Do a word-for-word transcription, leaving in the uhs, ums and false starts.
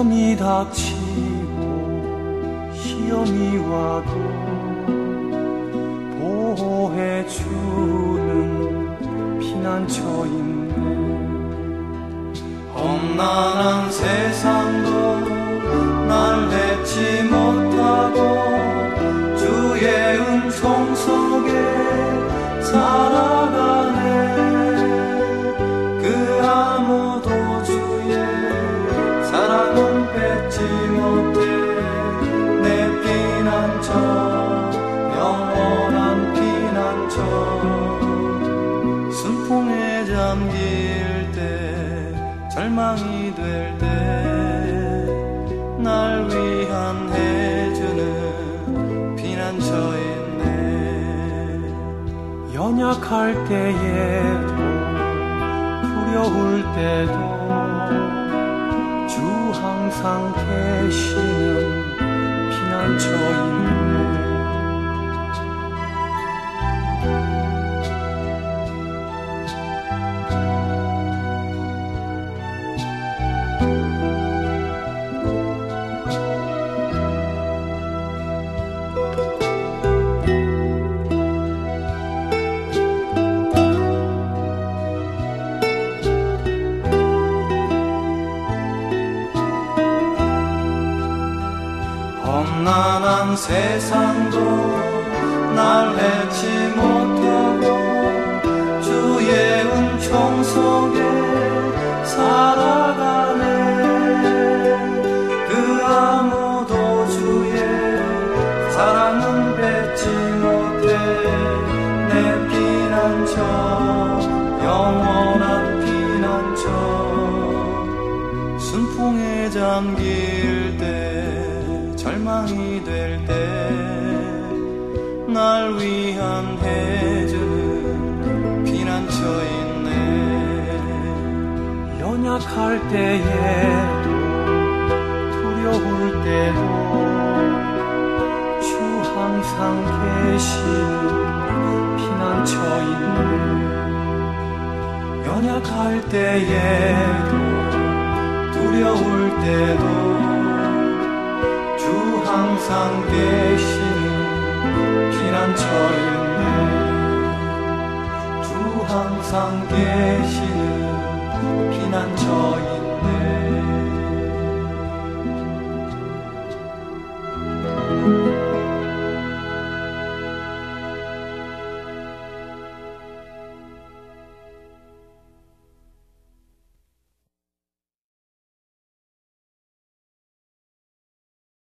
위험이 닥치고 시험이 와도 보호해주는 피난처인데 험난한 세상도 날 잊지 못하고 주의 은총 속에 살아가네. 그 아무도 주의 사랑은 뺏지 못해. 내 피난처 영원한 피난처. 순풍에 잠길 때 절망이 될 때 날 위한 해주는 피난처있네. 연약할 때에도 두려울 때도 주 항상 계시는 피난처있네. 험난한 세상도 날 잊지 못하고 주의 은총 속에 살아가네. 그 아무도 주의 사랑은 뺏지 못해. 내 피난처 영원한 피난처. 순풍에 잠길 때 절망이 될 때 날 위한 해주는 피난처있네. 연약할 때에도 두려울 때도 주 항상 계시는 피난처있네. 연약할 때에도 두려울 때도 항상 계시는 피난처있네. 주 항상 계시는 피난처있네.